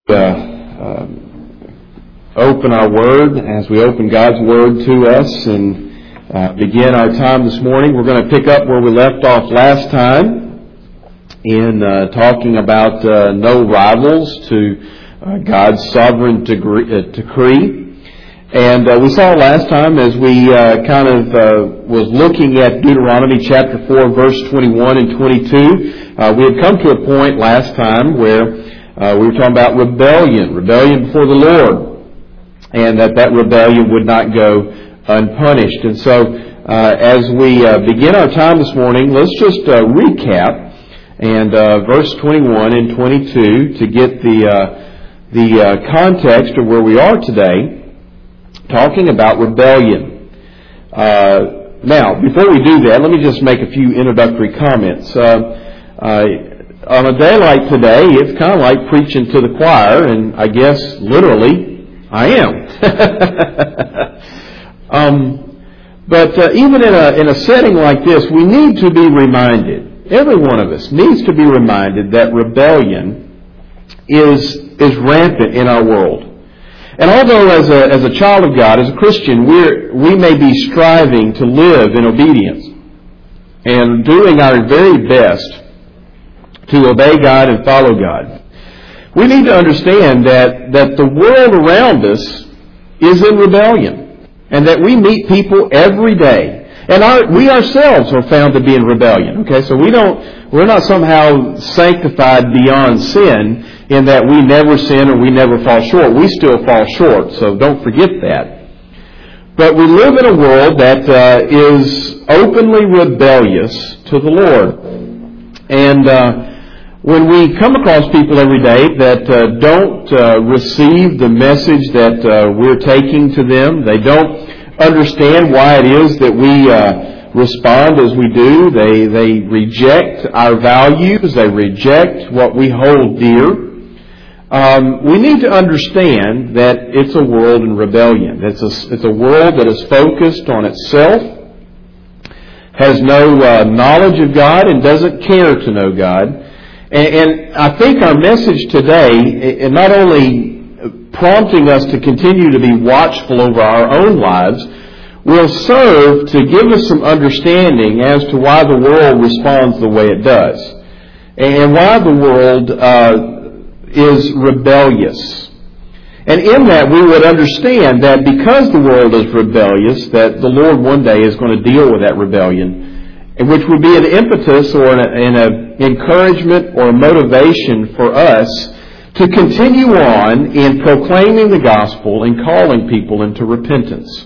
Open our Word, as we open God's Word to us and begin our time this morning. We're going to pick up where we left off last time in talking about no rivals to God's sovereign decree. And we saw last time as we was looking at Deuteronomy chapter 4, verse 21 and 22, we had come to a point last time where we were talking about rebellion before the Lord, and that rebellion would not go unpunished. And so, as we begin our time this morning, let's just recap and verse 21 and 22 to get the context of where we are today, talking about rebellion. Now, before we do that, let me just make a few introductory comments. On a day like today, it's kind of like preaching to the choir, and I guess literally I am. But even in a setting like this, we need to be reminded, every one of us needs to be reminded that rebellion is rampant in our world. And although as a child of God, as a Christian, we may be striving to live in obedience and doing our very best to obey God and follow God, we need to understand that the world around us is in rebellion, and that we meet people every day. And we ourselves are found to be in rebellion. Okay, so we're not somehow sanctified beyond sin in that we never sin or we never fall short. We still fall short, so don't forget that. But we live in a world that is openly rebellious to the Lord. And when we come across people every day that don't receive the message that we're taking to them, they don't understand why it is that we respond as we do, they reject our values, they reject what we hold dear, we need to understand that it's a world in rebellion. It's a world that is focused on itself, has no knowledge of God, and doesn't care to know God. And I think our message today, and not only prompting us to continue to be watchful over our own lives, will serve to give us some understanding as to why the world responds the way it does, and why the world is rebellious. And in that we would understand that because the world is rebellious, that the Lord one day is going to deal with that rebellion, which would be an impetus or an encouragement or a motivation for us to continue on in proclaiming the gospel and calling people into repentance.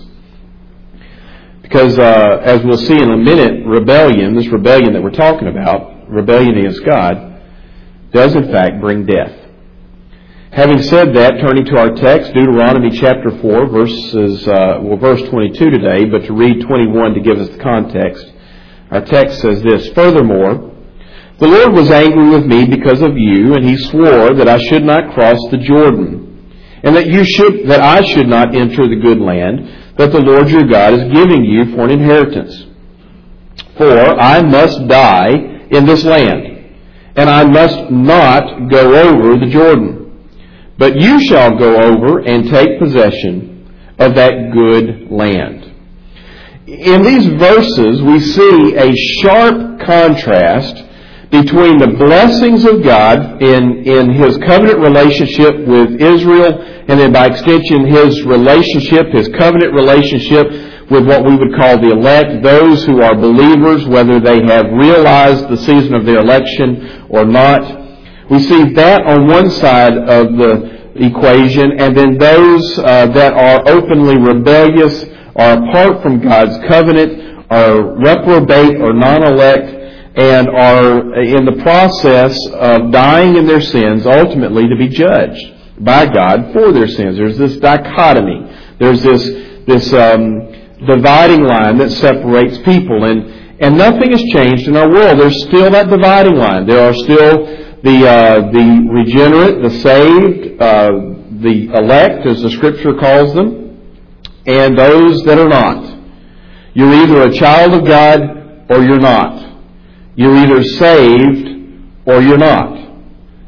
Because as we'll see in a minute, this rebellion that we're talking about, rebellion against God, does in fact bring death. Having said that, turning to our text, Deuteronomy chapter 4, verse 22 today, but to read 21 to give us the context. Our text says this: "Furthermore, the Lord was angry with me because of you, and He swore that I should not cross the Jordan, and that I should not enter the good land that the Lord your God is giving you for an inheritance. For I must die in this land, and I must not go over the Jordan. But you shall go over and take possession of that good land." In these verses, we see a sharp contrast between the blessings of God in His covenant relationship with Israel, and then by extension His covenant relationship with what we would call the elect, those who are believers, whether they have realized the season of their election or not. We see that on one side of the equation, and then those that are openly rebellious, are apart from God's covenant, are reprobate or non-elect, and are in the process of dying in their sins, ultimately to be judged by God for their sins. There's this dichotomy. There's this dividing line that separates people, and nothing has changed in our world. There's still that dividing line. There are still the regenerate, the saved, the elect, as the Scripture calls them, and those that are not. You're either a child of God or you're not. You're either saved or you're not.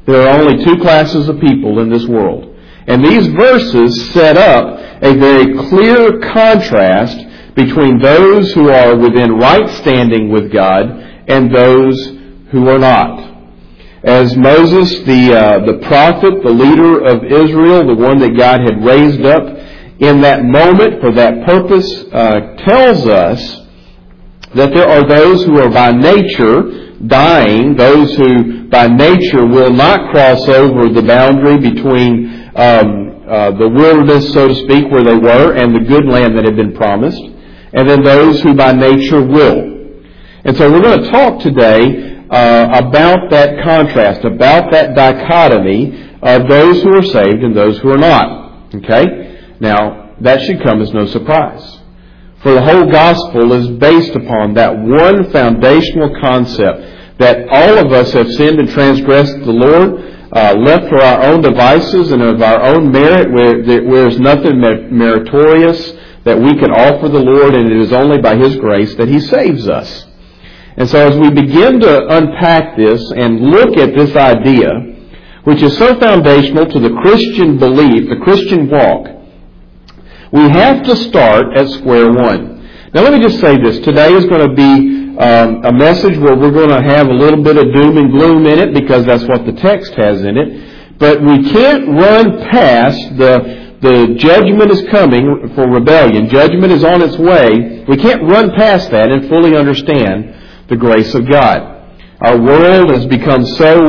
There are only two classes of people in this world. And these verses set up a very clear contrast between those who are within right standing with God and those who are not. As Moses, the prophet, the leader of Israel, the one that God had raised up in that moment for that purpose, tells us that there are those who are by nature dying, those who by nature will not cross over the boundary between the wilderness, so to speak, where they were, and the good land that had been promised, and then those who by nature will. And so we're going to talk today about that contrast, about that dichotomy of those who are saved and those who are not. Okay? Now, that should come as no surprise. For the whole gospel is based upon that one foundational concept that all of us have sinned and transgressed the Lord, left for our own devices and of our own merit, where there's nothing meritorious that we can offer the Lord, and it is only by His grace that He saves us. And so as we begin to unpack this and look at this idea, which is so foundational to the Christian belief, the Christian walk, we have to start at square one. Now let me just say this. Today is going to be a message where we're going to have a little bit of doom and gloom in it, because that's what the text has in it. But we can't run past the judgment is coming for rebellion. Judgment is on its way. We can't run past that and fully understand the grace of God. Our world has become so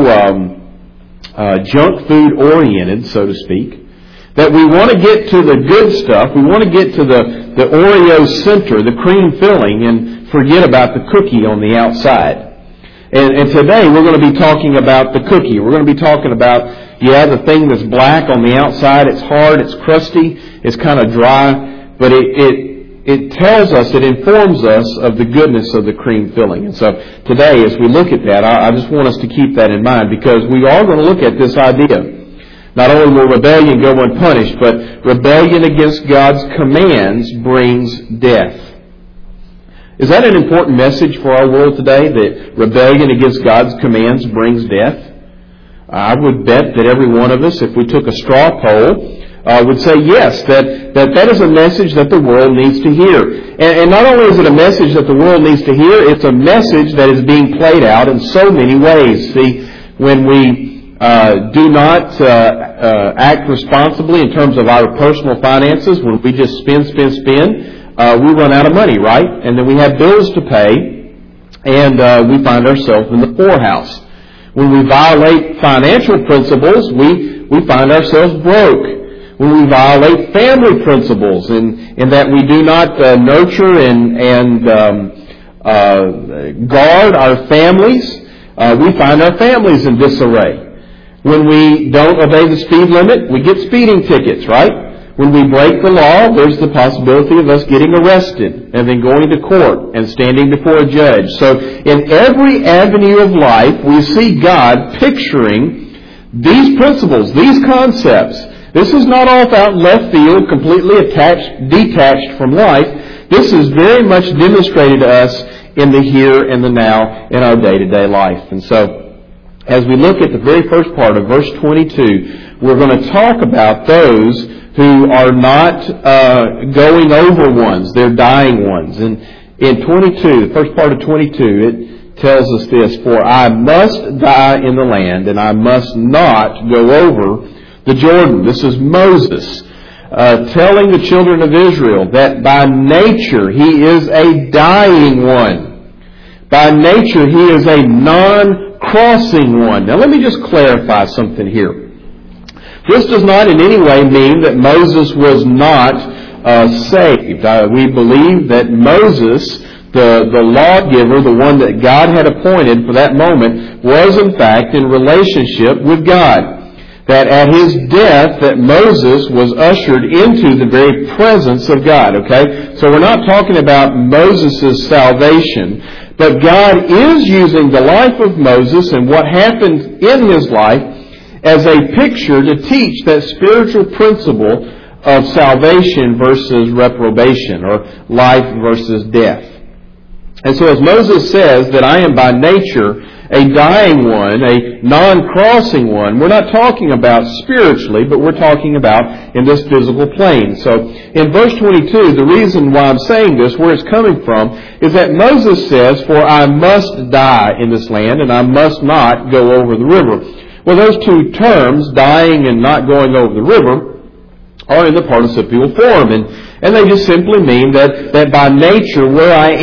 junk food oriented, so to speak, that we want to get to the good stuff. We want to get to the Oreo center, the cream filling, and forget about the cookie on the outside. And today we're going to be talking about the cookie. We're going to be talking about, the thing that's black on the outside. It's hard, it's crusty, it's kind of dry, but it tells us, it informs us of the goodness of the cream filling. And so today, as we look at that, I just want us to keep that in mind, because we are going to look at this idea. Not only will rebellion go unpunished, but rebellion against God's commands brings death. Is that an important message for our world today, that rebellion against God's commands brings death? I would bet that every one of us, if we took a straw poll, would say yes, that is a message that the world needs to hear. And not only is it a message that the world needs to hear, it's a message that is being played out in so many ways. See, when we do not act responsibly in terms of our personal finances, when we just spend, we run out of money, right? And then we have bills to pay, and we find ourselves in the poorhouse. When we violate financial principles, we find ourselves broke. When we violate family principles, in that we do not nurture and guard our families, we find our families in disarray. When we don't obey the speed limit, we get speeding tickets, right? When we break the law, there's the possibility of us getting arrested and then going to court and standing before a judge. So in every avenue of life, we see God picturing these principles, these concepts. This is not off out in left field, completely detached from life. This is very much demonstrated to us in the here and the now in our day-to-day life. And so, as we look at the very first part of verse 22, we're going to talk about those who are not going over ones, they're dying ones. And in 22, the first part of 22, it tells us this: "For I must die in the land, and I must not go over the Jordan." This is Moses telling the children of Israel that by nature he is a dying one. By nature he is a non-crossing one. Now let me just clarify something here. This does not in any way mean that Moses was not saved. We believe that Moses, the lawgiver, the one that God had appointed for that moment, was in fact in relationship with God. That at his death, that Moses was ushered into the very presence of God, okay? So we're not talking about Moses' salvation, but God is using the life of Moses and what happened in his life as a picture to teach that spiritual principle of salvation versus reprobation, or life versus death. And so as Moses says that I am by nature a dying one, a non-crossing one. We're not talking about spiritually, but we're talking about in this physical plane. So in verse 22, the reason why I'm saying this, where it's coming from, is that Moses says, "For I must die in this land, and I must not go over the river." Well, those two terms, dying and not going over the river, are in the participial form. And they just simply mean that by nature, where I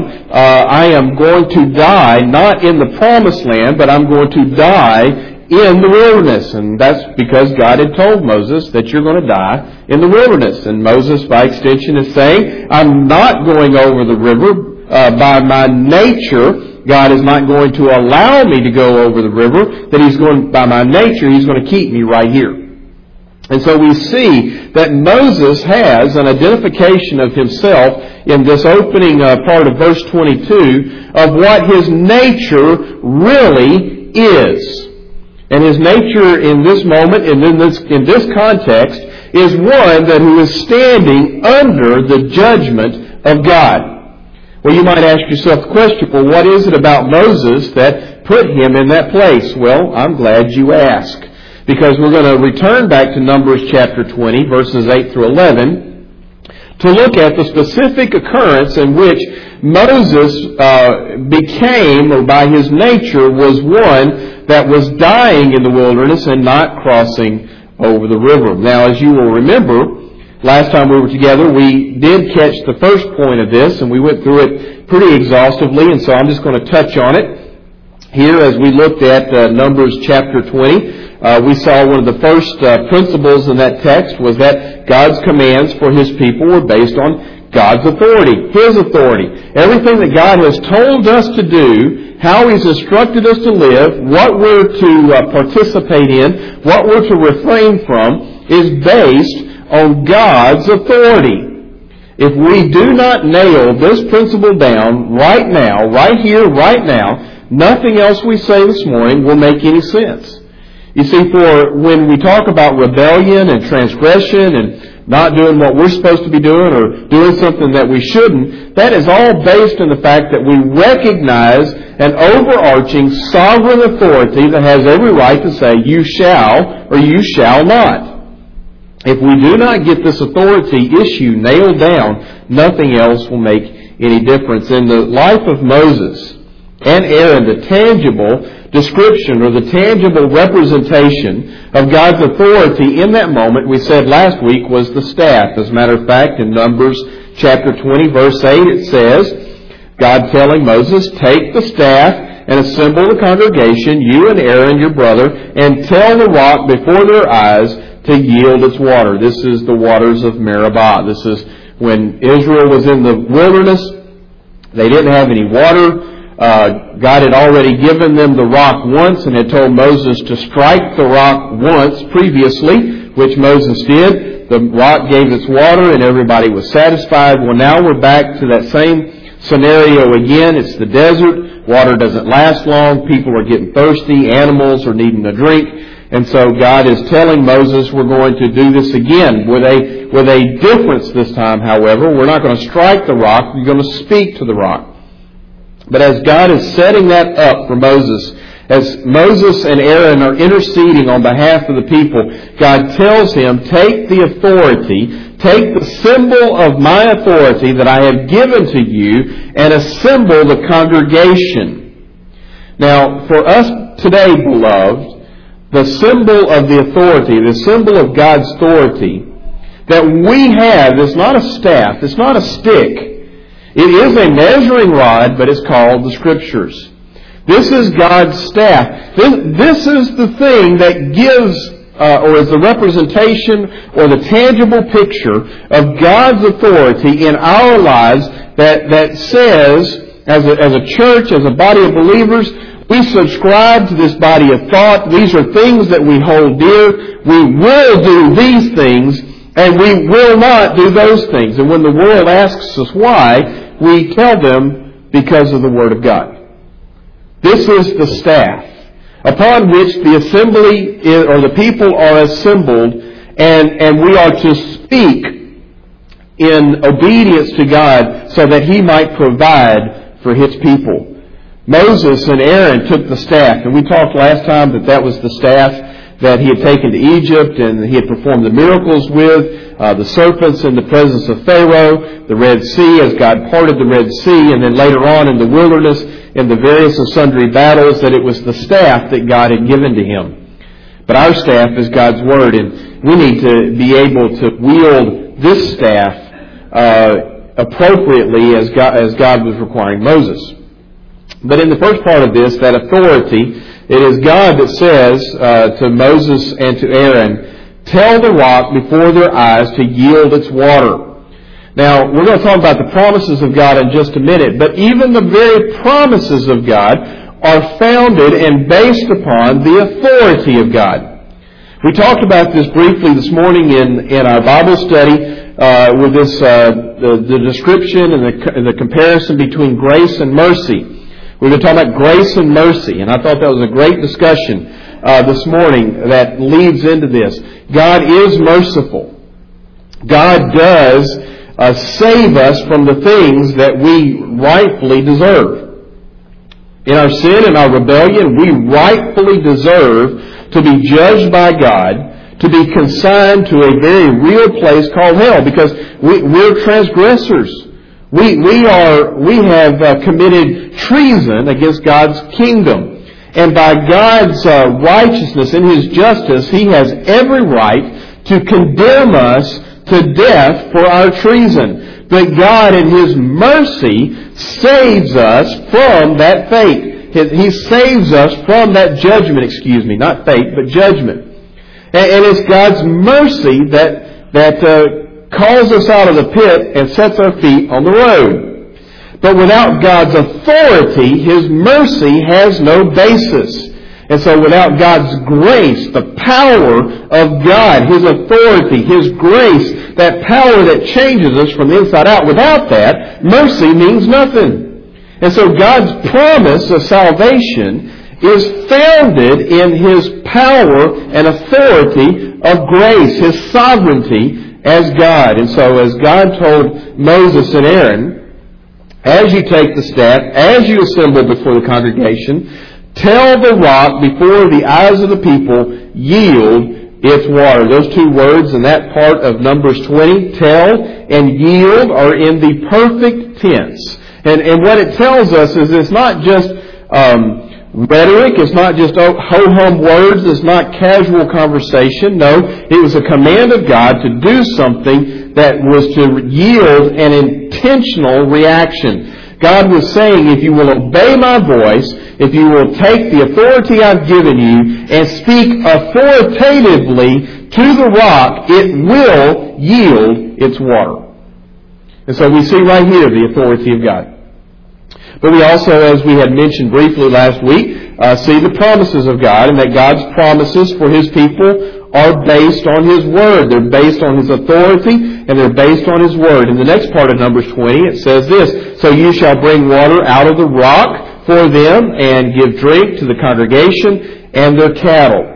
am going to die, not in the promised land, but I'm going to die in the wilderness. And that's because God had told Moses that you're going to die in the wilderness. And Moses, by extension, is saying, I'm not going over the river. By my nature, God is not going to allow me to go over the river. That by my nature, He's going to keep me right here. And so we see that Moses has an identification of himself in this opening part of verse 22 of what his nature really is. And his nature in this moment and in this context is one who is standing under the judgment of God. Well, you might ask yourself the question, well, what is it about Moses that put him in that place? Well, I'm glad you asked. Because we're going to return back to Numbers chapter 20, verses 8 through 11, to look at the specific occurrence in which Moses became, or by his nature, was one that was dying in the wilderness and not crossing over the river. Now, as you will remember, last time we were together, we did catch the first point of this, and we went through it pretty exhaustively, and so I'm just going to touch on it here as we looked at Numbers chapter 20. We saw one of the first principles in that text was that God's commands for His people were based on God's authority, His authority. Everything that God has told us to do, how He's instructed us to live, what we're to participate in, what we're to refrain from, is based on God's authority. If we do not nail this principle down right now, right here, right now, nothing else we say this morning will make any sense. You see, for when we talk about rebellion and transgression and not doing what we're supposed to be doing or doing something that we shouldn't, that is all based on the fact that we recognize an overarching sovereign authority that has every right to say, you shall or you shall not. If we do not get this authority issue nailed down, nothing else will make any difference. In the life of Moses and Aaron, the tangible description or the tangible representation of God's authority in that moment, we said last week, was the staff. As a matter of fact, in Numbers chapter 20, verse 8, it says, God telling Moses, take the staff and assemble the congregation, you and Aaron your brother, and tell the rock before their eyes to yield its water. This is the waters of Meribah. This is when Israel was in the wilderness. They didn't have any water. God had already given them the rock once and had told Moses to strike the rock once previously, which Moses did. The rock gave its water and everybody was satisfied. Well, now we're back to that same scenario again. It's the desert. Water doesn't last long. People are getting thirsty. Animals are needing a drink. And so God is telling Moses, we're going to do this again with a difference this time, however. We're not going to strike the rock. We're going to speak to the rock. But as God is setting that up for Moses, as Moses and Aaron are interceding on behalf of the people, God tells him, take the authority, take the symbol of my authority that I have given to you, and assemble the congregation. Now, for us today, beloved, the symbol of the authority, the symbol of God's authority that we have is not a staff, it's not a stick. It is a measuring rod, but it's called the Scriptures. This is God's staff. This is the thing that gives, or is the representation or the tangible picture of God's authority in our lives that says, as a church, as a body of believers, we subscribe to this body of thought. These are things that we hold dear. We will do these things, and we will not do those things. And when the world asks us why, we tell them because of the Word of God. This is the staff upon which the assembly or the people are assembled, and we are to speak in obedience to God so that He might provide for His people. Moses and Aaron took the staff, and we talked last time that was the staff that he had taken to Egypt and he had performed the miracles with, the serpents in the presence of Pharaoh, the Red Sea as God parted the Red Sea, and then later on in the wilderness in the various and sundry battles that it was the staff that God had given to him. But our staff is God's Word, and we need to be able to wield this staff appropriately as God was requiring Moses. But in the first part of this, that authority, it is God that says to Moses and to Aaron, tell the rock before their eyes to yield its water. Now, we're going to talk about the promises of God in just a minute, but even the very promises of God are founded and based upon the authority of God. We talked about this briefly this morning in our Bible study with this the description and the comparison between grace and mercy. We've been talking about grace and mercy, and I thought that was a great discussion this morning that leads into this. God is merciful. God does save us from the things that we rightfully deserve. In our sin and our rebellion, we rightfully deserve to be judged by God, to be consigned to a very real place called hell, because we're transgressors. We have committed treason against God's kingdom. And by God's righteousness and His justice, He has every right to condemn us to death for our treason. But God in His mercy saves us from that fate. He saves us from that judgment, not fate, but judgment. And it's God's mercy that calls us out of the pit and sets our feet on the road. But without God's authority, His mercy has no basis. And so without God's grace, the power of God, His authority, His grace, that power that changes us from the inside out, without that, mercy means nothing. And so God's promise of salvation is founded in His power and authority of grace, His sovereignty as God. And so as God told Moses and Aaron, as you take the staff, as you assemble before the congregation, tell the rock before the eyes of the people, yield its water. Those two words in that part of Numbers 20, tell and yield, are in the perfect tense. And what it tells us is it's not just rhetoric, it's not just ho-hum words, it's not casual conversation. No, it was a command of God to do something that was to yield an intentional reaction. God was saying, if you will obey my voice, if you will take the authority I've given you and speak authoritatively to the rock, it will yield its water. And so we see right here the authority of God. But we also, as we had mentioned briefly last week, see the promises of God, and that God's promises for His people are based on His Word. They're based on His authority, and they're based on His Word. In the next part of Numbers 20, it says this, so you shall bring water out of the rock for them, and give drink to the congregation and their cattle.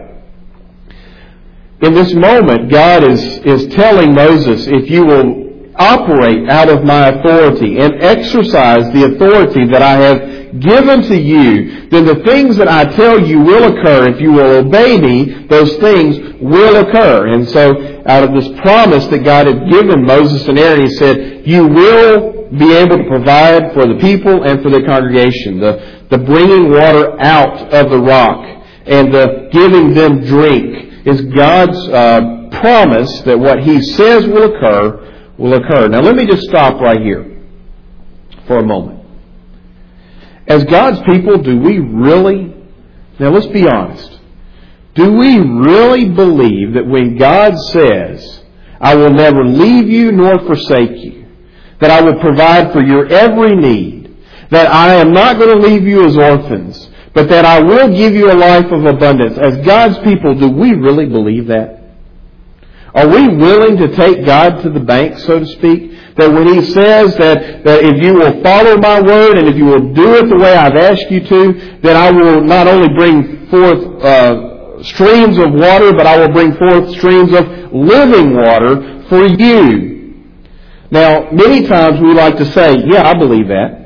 In this moment, God is telling Moses, if you will operate out of my authority and exercise the authority that I have given to you, then the things that I tell you will occur. If you will obey me, those things will occur. And so out of this promise that God had given Moses and Aaron, He said, you will be able to provide for the people and for the congregation. The bringing water out of the rock and the giving them drink is God's promise that what He says will occur. Now let me just stop right here for a moment. As God's people, do we really, now let's be honest, do we really believe that when God says, I will never leave you nor forsake you, that I will provide for your every need, that I am not going to leave you as orphans, but that I will give you a life of abundance? As God's people, do we really believe that? Are we willing to take God to the bank, so to speak? That when He says that if you will follow my word and if you will do it the way I've asked you to, then I will not only bring forth streams of water, but I will bring forth streams of living water for you. Now, many times we like to say, yeah, I believe that.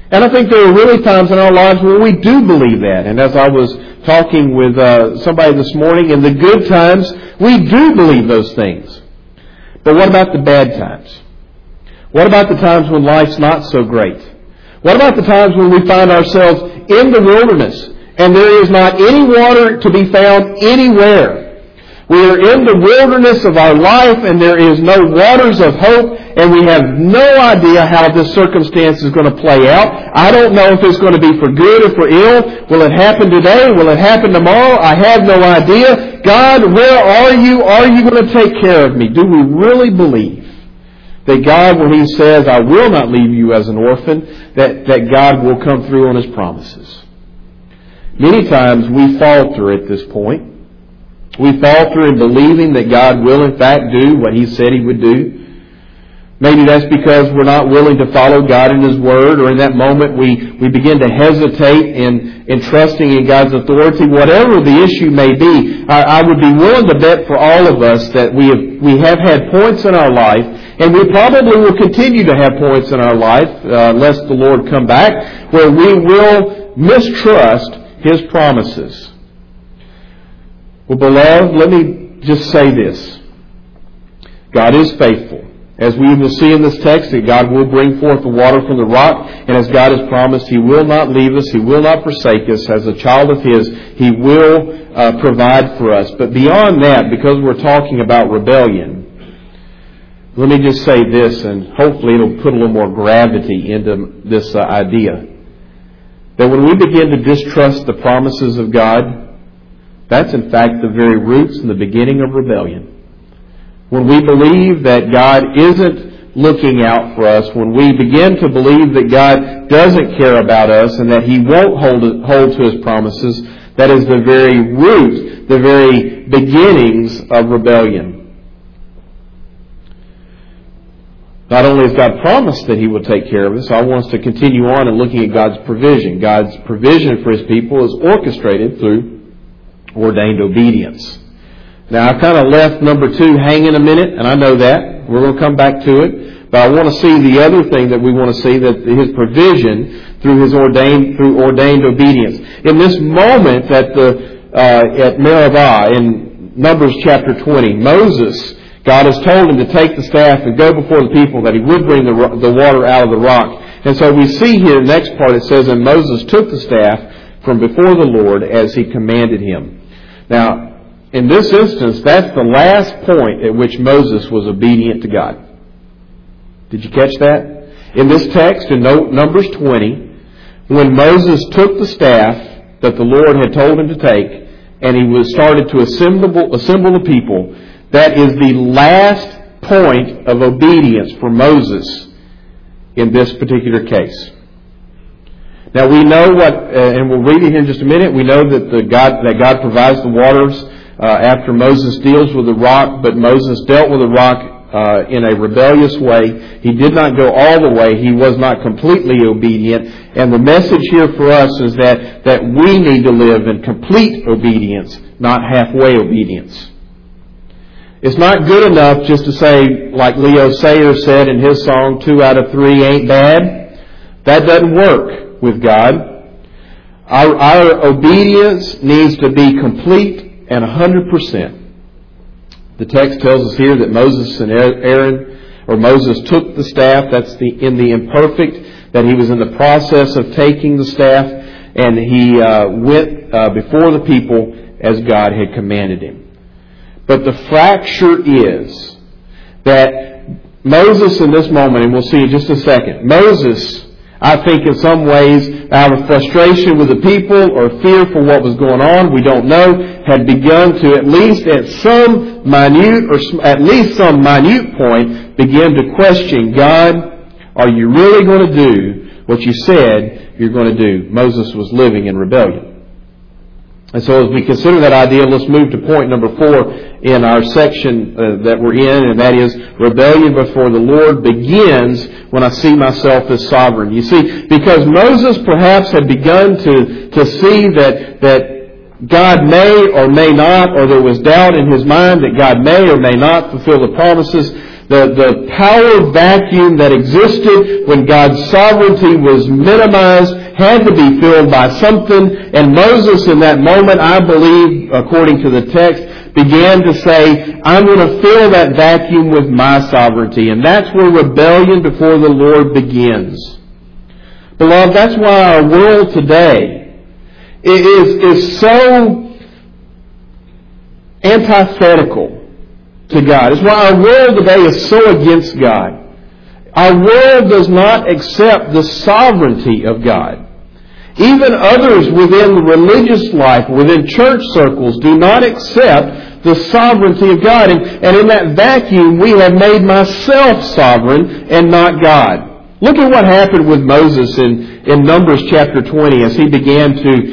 And I think there are really times in our lives where we do believe that. And as I was talking with somebody this morning, in the good times, we do believe those things. But what about the bad times? What about the times when life's not so great? What about the times when we find ourselves in the wilderness and there is not any water to be found anywhere? We are in the wilderness of our life and there is no waters of hope, and we have no idea how this circumstance is going to play out. I don't know if it's going to be for good or for ill. Will it happen today? Will it happen tomorrow? I have no idea. God, where are you? Are you going to take care of me? Do we really believe that God, when He says, I will not leave you as an orphan, that God will come through on His promises? Many times we falter at this point. We falter in believing that God will in fact do what He said He would do. Maybe that's because we're not willing to follow God in His Word, or in that moment we begin to hesitate in trusting in God's authority. Whatever the issue may be, I would be willing to bet for all of us that we have had points in our life, and we probably will continue to have points in our life, unless the Lord come back, where we will mistrust His promises. Well, beloved, let me just say this. God is faithful. As we will see in this text, that God will bring forth the water from the rock, and as God has promised, He will not leave us, He will not forsake us. As a child of His, He will provide for us. But beyond that, because we're talking about rebellion, let me just say this, and hopefully it'll put a little more gravity into this idea. That when we begin to distrust the promises of God, that's in fact the very roots and the beginning of rebellion. When we believe that God isn't looking out for us, when we begin to believe that God doesn't care about us and that He won't hold to His promises, that is the very root, the very beginnings of rebellion. Not only has God promised that He will take care of us, I want us to continue on and looking at God's provision. God's provision for His people is orchestrated through ordained obedience. Now, I kind of left number 2 hanging a minute, and I know that. We're going to come back to it. But I want to see the other thing that we want to see, that His provision through ordained obedience. In this moment at Meribah, in Numbers chapter 20, Moses, God has told him to take the staff and go before the people, that he would bring the water out of the rock. And so we see here, the next part, it says, and Moses took the staff from before the Lord as he commanded him. Now, in this instance, that's the last point at which Moses was obedient to God. Did you catch that? In this text, in Numbers 20, when Moses took the staff that the Lord had told him to take, and he started to assemble the people, that is the last point of obedience for Moses in this particular case. Now we know what, and we'll read it here in just a minute, we know that God provides the waters after Moses deals with the rock, but Moses dealt with the rock in a rebellious way. He did not go all the way. He was not completely obedient. And the message here for us is that we need to live in complete obedience, not halfway obedience. It's not good enough just to say, like Leo Sayer said in his song, 2 out of 3 ain't bad. That doesn't work with God. Our obedience needs to be complete and 100%. The text tells us here that Moses and Aaron, or Moses took the staff, that's in the imperfect, that he was in the process of taking the staff, and he went before the people as God had commanded him. But the fracture is that Moses in this moment, and we'll see in just a second, Moses, I think in some ways, out of frustration with the people or fear for what was going on, we don't know, had begun to at least some minute point begin to question, God, are you really going to do what you said you're going to do? Moses was living in rebellion. And so as we consider that idea, let's move to point number 4 in our section that we're in, and that is rebellion before the Lord begins when I see myself as sovereign. You see, because Moses perhaps had begun to see that God may or may not, or there was doubt in his mind that God may or may not fulfill the promises, The power vacuum that existed when God's sovereignty was minimized had to be filled by something. And Moses in that moment, I believe, according to the text, began to say, I'm going to fill that vacuum with my sovereignty. And that's where rebellion before the Lord begins. Beloved, that's why our world today is so antithetical to God. It's why our world today is so against God. Our world does not accept the sovereignty of God. Even others within the religious life, within church circles, do not accept the sovereignty of God. And in that vacuum, we have made myself sovereign and not God. Look at what happened with Moses in Numbers chapter 20 as he began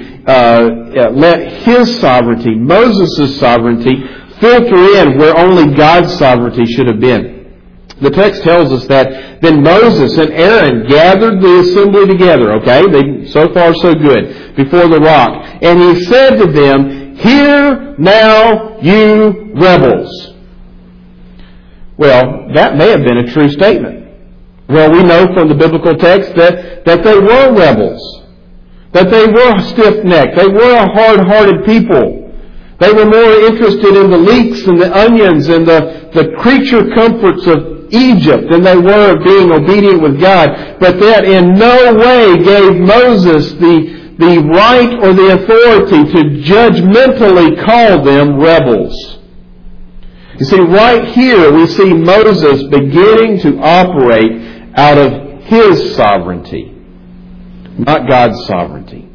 to let his sovereignty, Moses' sovereignty, filter in where only God's sovereignty should have been. The text tells us that then Moses and Aaron gathered the assembly together, okay? So far so good, before the rock. And he said to them, "Hear now, you rebels." Well, that may have been a true statement. Well, we know from the biblical text that they were rebels. That they were stiff-necked. They were a hard-hearted people. They were more interested in the leeks and the onions and the creature comforts of Egypt than they were of being obedient with God. But that in no way gave Moses the right or the authority to judgmentally call them rebels. You see, right here we see Moses beginning to operate out of his sovereignty, not God's sovereignty.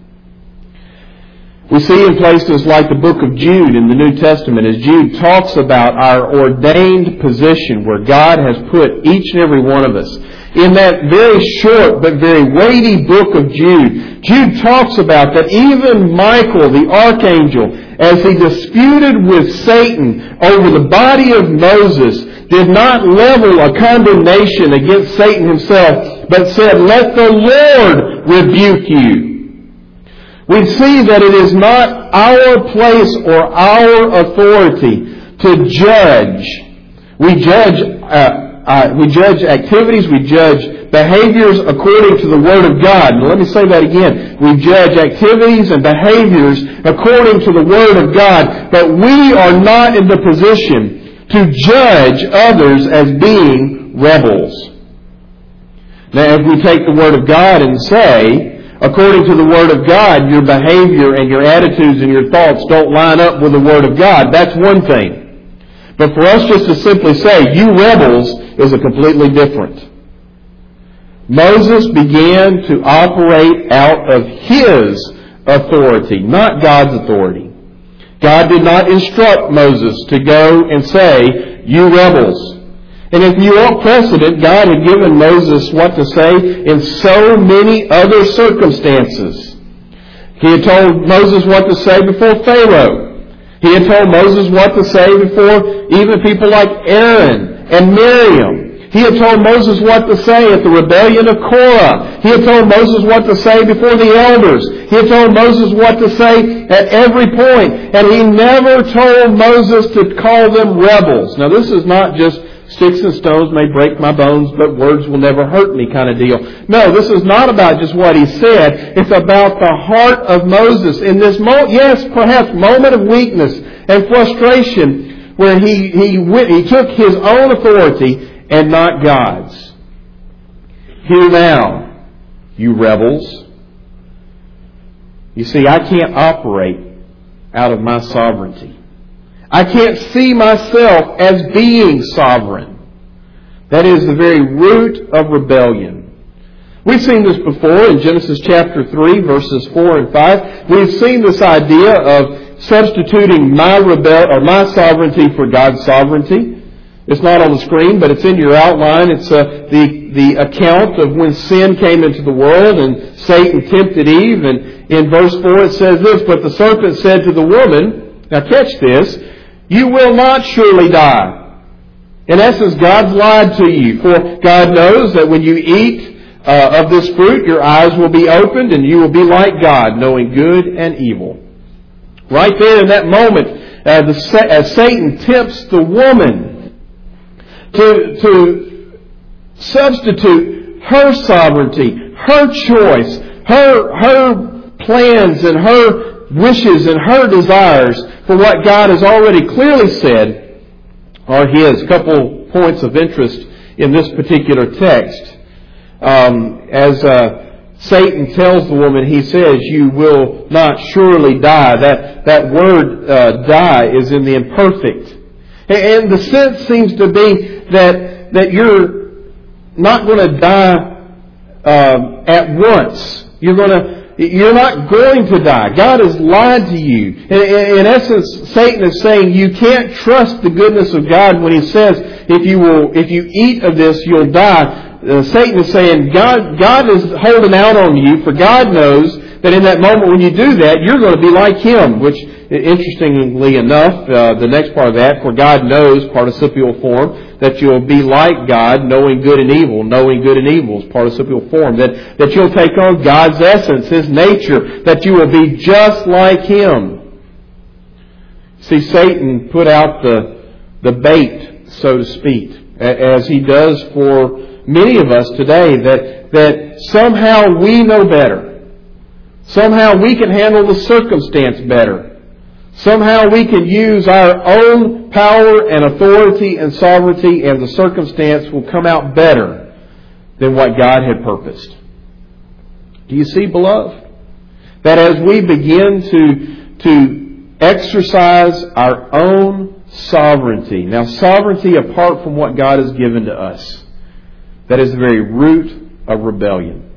We see in places like the book of Jude in the New Testament, as Jude talks about our ordained position where God has put each and every one of us. In that very short but very weighty book of Jude, Jude talks about that even Michael, the archangel, as he disputed with Satan over the body of Moses, did not level a condemnation against Satan himself, but said, "Let the Lord rebuke you." We see that it is not our place or our authority to judge. We judge activities, we judge behaviors according to the Word of God. Now, let me say that again. We judge activities and behaviors according to the Word of God, but we are not in the position to judge others as being rebels. Now, if we take the Word of God and say, according to the Word of God, your behavior and your attitudes and your thoughts don't line up with the Word of God, that's one thing. But for us just to simply say, "You rebels," is a completely different. Moses began to operate out of his authority, not God's authority. God did not instruct Moses to go and say, "You rebels." And if you want precedent, God had given Moses what to say in so many other circumstances. He had told Moses what to say before Pharaoh. He had told Moses what to say before even people like Aaron and Miriam. He had told Moses what to say at the rebellion of Korah. He had told Moses what to say before the elders. He had told Moses what to say at every point. And he never told Moses to call them rebels. Now, this is not just sticks and stones may break my bones, but words will never hurt me kind of deal. No, this is not about just what he said. It's about the heart of Moses in this moment, yes, perhaps moment of weakness and frustration where he took his own authority and not God's. Hear now, you rebels. You see, I can't operate out of my sovereignty. I can't see myself as being sovereign. That is the very root of rebellion. We've seen this before in Genesis chapter 3, verses 4 and 5. We've seen this idea of substituting my sovereignty for God's sovereignty. It's not on the screen, but it's in your outline. It's the account of when sin came into the world and Satan tempted Eve. And in verse 4 it says this, "But the serpent said to the woman," now catch this, "You will not surely die." In essence, God's lied to you. For God knows that when you eat of this fruit, your eyes will be opened and you will be like God, knowing good and evil. Right there in that moment, as Satan tempts the woman to substitute her sovereignty, her choice, her plans and her wishes and her desires for what God has already clearly said are His. A couple points of interest in this particular text. As Satan tells the woman, he says, "You will not surely die." That word die is in the imperfect. And the sense seems to be that you're not going to die at once. You're not going to die. God has lied to you. In essence, Satan is saying you can't trust the goodness of God when He says, if you eat of this, you'll die. Satan is saying God is holding out on you, for God knows that in that moment when you do that, you're going to be like Him. Which, interestingly enough, the next part of that, for God knows, participial form, that you'll be like God, knowing good and evil. Knowing good and evil is participial form. That you'll take on God's essence, His nature. That you will be just like Him. See, Satan put out the bait, so to speak, as he does for many of us today, that somehow we know better. Somehow we can handle the circumstance better. Somehow we can use our own power and authority and sovereignty, and the circumstance will come out better than what God had purposed. Do you see, beloved, that as we begin to exercise our own sovereignty, now sovereignty apart from what God has given to us, that is the very root of rebellion.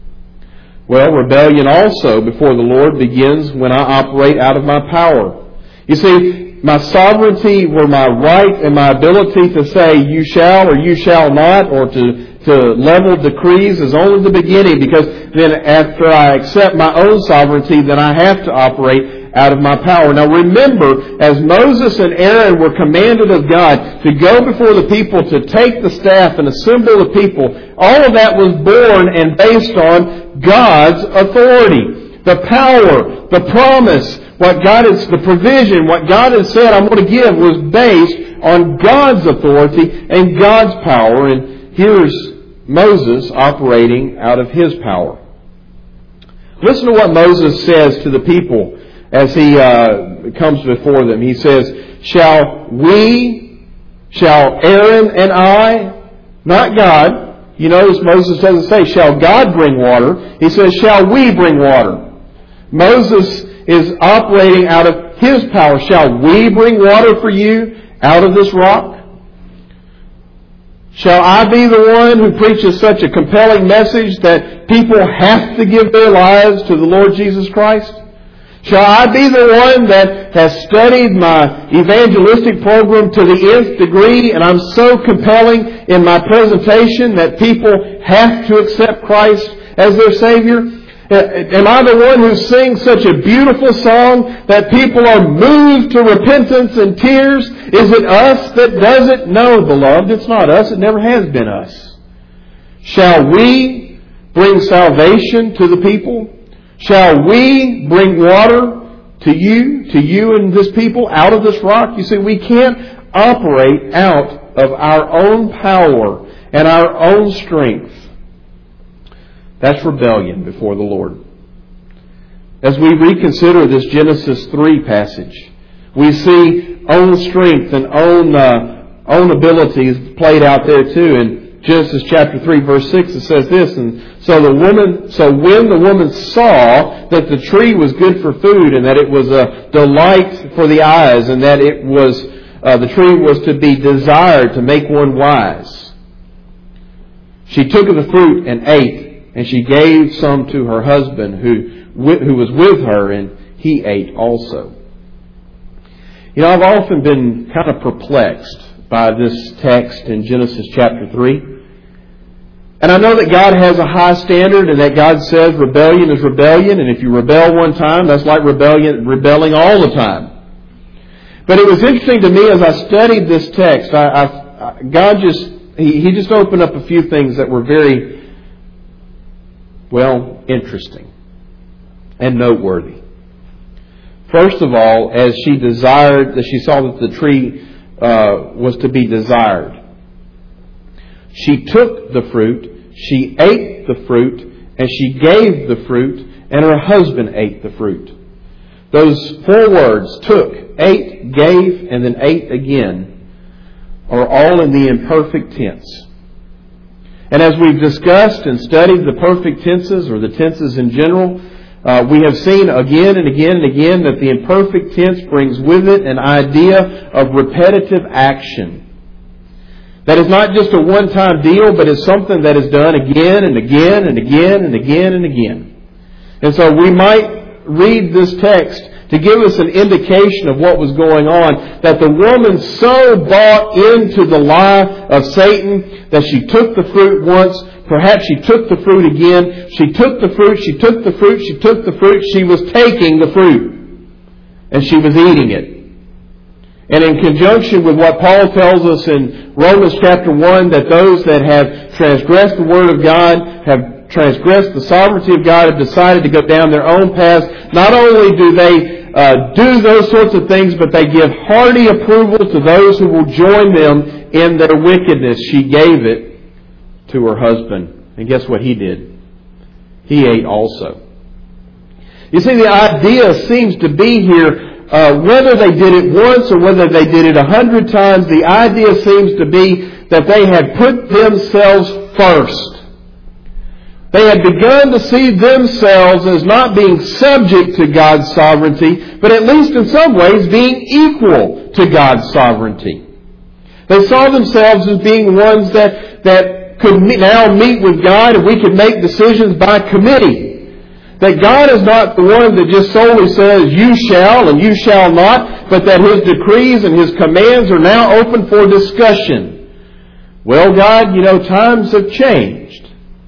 Well, rebellion also before the Lord begins when I operate out of my power. You see, my sovereignty were my right and my ability to say you shall or you shall not, or to level decrees, is only the beginning, because then after I accept my own sovereignty, then I have to operate out of my power. Now remember, as Moses and Aaron were commanded of God to go before the people, to take the staff and assemble the people, all of that was born and based on God's authority. The power, the promise, what God is, the provision, what God has said I'm going to give was based on God's authority and God's power. And here's Moses operating out of his power. Listen to what Moses says to the people as he comes before them. He says, shall Aaron and I, not God. You notice Moses doesn't say, shall God bring water? He says, shall we bring water? Moses is operating out of his power. Shall we bring water for you out of this rock? Shall I be the one who preaches such a compelling message that people have to give their lives to the Lord Jesus Christ? Shall I be the one that has studied my evangelistic program to the nth degree, and I'm so compelling in my presentation that people have to accept Christ as their Savior? Am I the one who sings such a beautiful song that people are moved to repentance and tears? Is it us that does it? No, beloved, it's not us. It never has been us. Shall we bring salvation to the people? Shall we bring water to you and this people out of this rock? You see, we can't operate out of our own power and our own strength. That's rebellion before the Lord. As we reconsider this Genesis 3 passage, we see own strength and own abilities played out there too. In Genesis chapter 3 verse 6 it says this, and so when the woman saw that the tree was good for food, and that it was a delight for the eyes, and that it was the tree was to be desired to make one wise, she took of the fruit and ate. And she gave some to her husband who was with her, and he ate also. You know, I've often been kind of perplexed by this text in Genesis chapter 3. And I know that God has a high standard, and that God says rebellion is rebellion, and if you rebel one time, that's like rebelling all the time. But it was interesting to me as I studied this text, God just opened up a few things that were very interesting and noteworthy. First of all, as she saw that the tree was to be desired. She took the fruit, she ate the fruit, and she gave the fruit, and her husband ate the fruit. Those 4 words, took, ate, gave, and then ate again, are all in the imperfect tense. And as we've discussed and studied the perfect tenses, or the tenses in general, we have seen again and again and again that the imperfect tense brings with it an idea of repetitive action. That is not just a one-time deal, but it's something that is done again and again and again and again and again. And so we might read this text to give us an indication of what was going on, that the woman so bought into the lie of Satan that she took the fruit once, perhaps she took the fruit again, she took the fruit, she took the fruit, she took the fruit, she was taking the fruit, and she was eating it. And in conjunction with what Paul tells us in Romans chapter 1, that those that have transgressed the Word of God, have transgressed the sovereignty of God, have decided to go down their own paths, not only do they do those sorts of things, but they give hearty approval to those who will join them in their wickedness. She gave it to her husband. And guess what he did? He ate also. You see, the idea seems to be here, whether they did it once or whether they did it 100 times, the idea seems to be that they had put themselves first. They had begun to see themselves as not being subject to God's sovereignty, but at least in some ways being equal to God's sovereignty. They saw themselves as being ones that could now meet with God, and we could make decisions by committee. That God is not the one that just solely says, you shall and you shall not, but that His decrees and His commands are now open for discussion. Well, God, times have changed.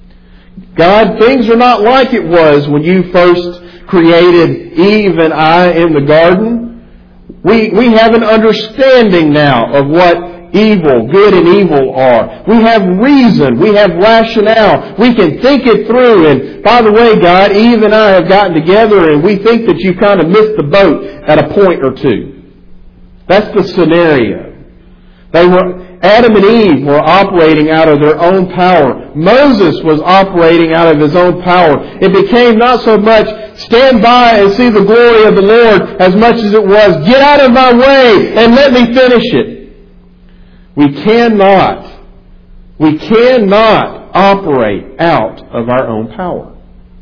God, things are not like it was when you first created Eve and I in the garden. We have an understanding now of what good and evil are. We have reason. We have rationale. We can think it through. And by the way, God, Eve and I have gotten together and we think that you kind of missed the boat at a point or two. That's the scenario. Adam and Eve were operating out of their own power. Moses was operating out of his own power. It became not so much stand by and see the glory of the Lord as much as it was get out of my way and let me finish it. We cannot operate out of our own power.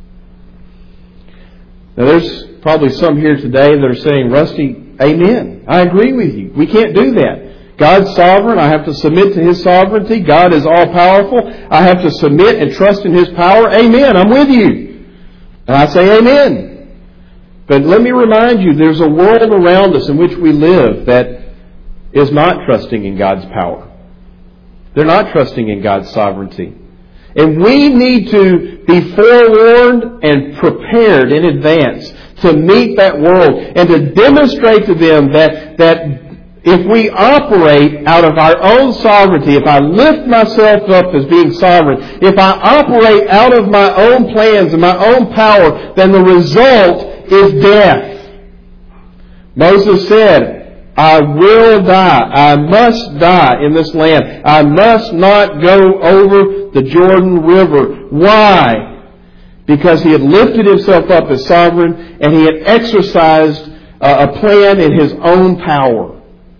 Now there's probably some here today that are saying, Rusty, amen. I agree with you. We can't do that. God's sovereign. I have to submit to His sovereignty. God is all-powerful. I have to submit and trust in His power. Amen. I'm with you. And I say amen. But let me remind you, there's a world around us in which we live that is not trusting in God's power. They're not trusting in God's sovereignty. And we need to be forewarned and prepared in advance to meet that world and to demonstrate to them that if we operate out of our own sovereignty, if I lift myself up as being sovereign, if I operate out of my own plans and my own power, then the result is death. Moses said, I will die. I must die in this land. I must not go over the Jordan River. Why? Because he had lifted himself up as sovereign and he had exercised a plan in his own power.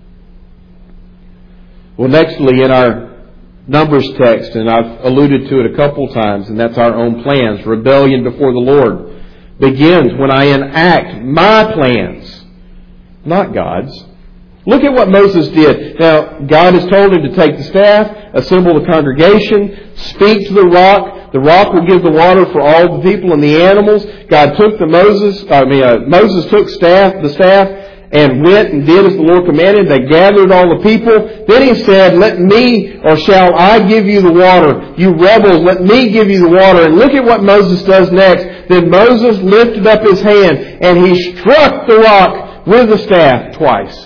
Well, nextly in our Numbers text, and I've alluded to it a couple times, and that's our own plans. Rebellion before the Lord begins when I enact my plans, not God's. Look at what Moses did. Now, God has told him to take the staff, assemble the congregation, speak to the rock. The rock will give the water for all the people and the animals. God took Moses took the staff, and went and did as the Lord commanded. They gathered all the people. Then He said, let me, or shall I give you the water? You rebels, let me give you the water. And look at what Moses does next. Then Moses lifted up his hand and he struck the rock with the staff twice.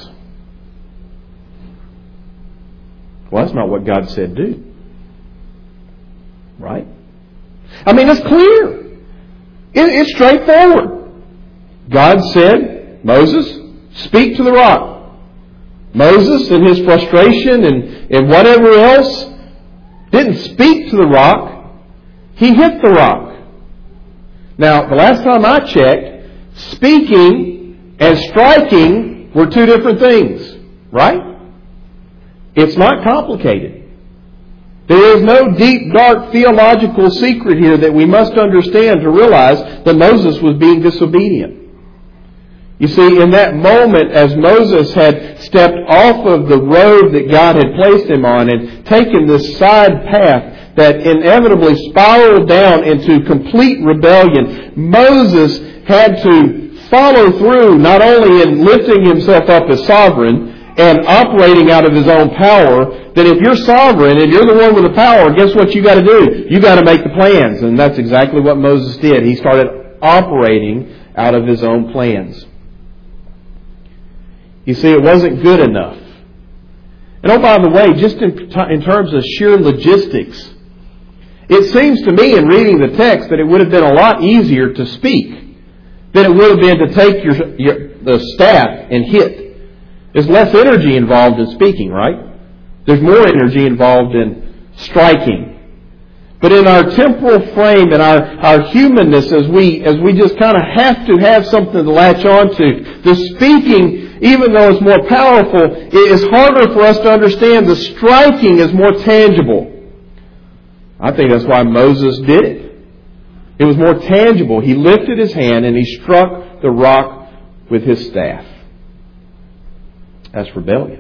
Well, that's not what God said do. Right? I mean, it's clear. It's straightforward. God said, Moses, speak to the rock. Moses, in his frustration and whatever else, Didn't speak to the rock. He hit the rock. Now, the last time I checked, speaking and striking were two different things. Right? It's not complicated. There is no deep, dark theological secret here that we must understand to realize that Moses was being disobedient. You see, in that moment, as Moses had stepped off of the road that God had placed him on and taken this side path that inevitably spiraled down into complete rebellion, Moses had to follow through not only in lifting himself up as sovereign and operating out of his own power, that if you're sovereign and you're the one with the power, guess what you got to do? You got to make the plans. And that's exactly what Moses did. He started operating out of his own plans. You see, it wasn't good enough. And oh, by the way, just in terms of sheer logistics, it seems to me in reading the text that it would have been a lot easier to speak than it would have been to take the staff and hit. There's less energy involved in speaking, right? There's more energy involved in striking. But in our temporal frame and our humanness, as we just kind of have to have something to latch on to, the speaking, even though it's more powerful, it is harder for us to understand. The striking is more tangible. I think that's why Moses did it. It was more tangible. He lifted his hand and he struck the rock with his staff. That's rebellion.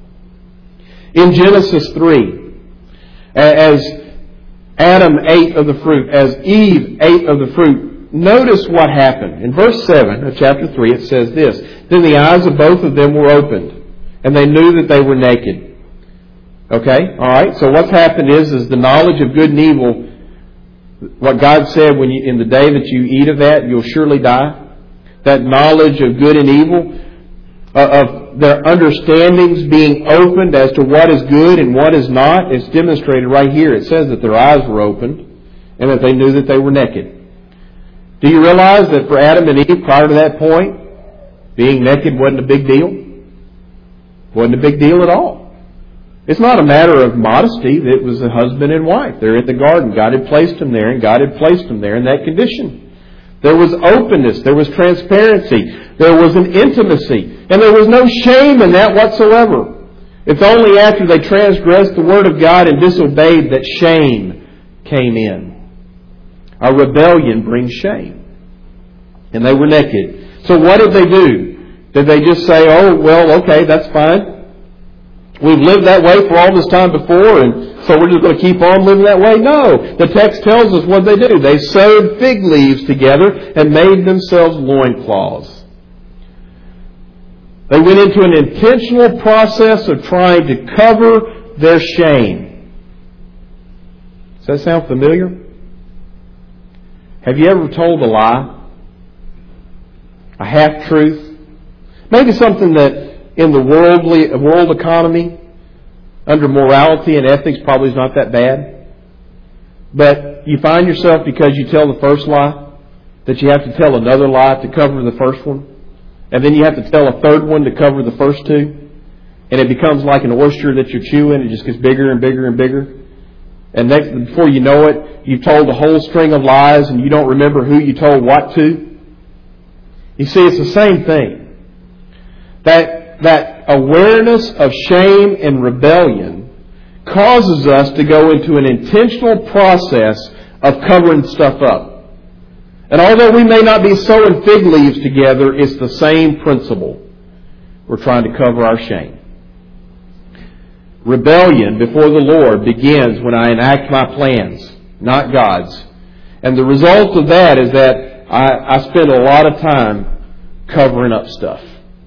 In Genesis 3, as Adam ate of the fruit, as Eve ate of the fruit, notice what happened. In verse 7 of chapter 3, it says this: Then the eyes of both of them were opened, and they knew that they were naked. Okay? Alright? So what's happened is the knowledge of good and evil, what God said in the day that you eat of that, you'll surely die. That knowledge of good and evil, of their understandings being opened as to what is good and what is not, is demonstrated right here. It says that their eyes were opened and that they knew that they were naked. Do you realize that for Adam and Eve prior to that point, being naked wasn't a big deal? Wasn't a big deal at all. It's not a matter of modesty. It was a husband and wife. They're in the garden. God had placed them there, and God had placed them there in that condition. There was openness. There was transparency. There was an intimacy. And there was no shame in that whatsoever. It's only after they transgressed the Word of God and disobeyed that shame came in. A rebellion brings shame. And they were naked. So what did they do? Did they just say, oh, well, okay, that's fine. We've lived that way for all this time before, and so we're just going to keep on living that way? No. The text tells us what they do. They sewed fig leaves together and made themselves loincloths. They went into an intentional process of trying to cover their shame. Does that sound familiar? Have you ever told a lie? A half-truth? Maybe something that in the world economy, under morality and ethics, probably is not that bad. But you find yourself, because you tell the first lie, that you have to tell another lie to cover the first one. And then you have to tell a third one to cover the first two. And it becomes like an oyster that you're chewing. It just gets bigger and bigger and bigger. And before you know it, you've told a whole string of lies and you don't remember who you told what to. You see, it's the same thing. That awareness of shame and rebellion causes us to go into an intentional process of covering stuff up. And although we may not be sewing fig leaves together, it's the same principle. We're trying to cover our shame. Rebellion before the Lord begins when I enact my plans, not God's. And the result of that is that I spend a lot of time covering up stuff.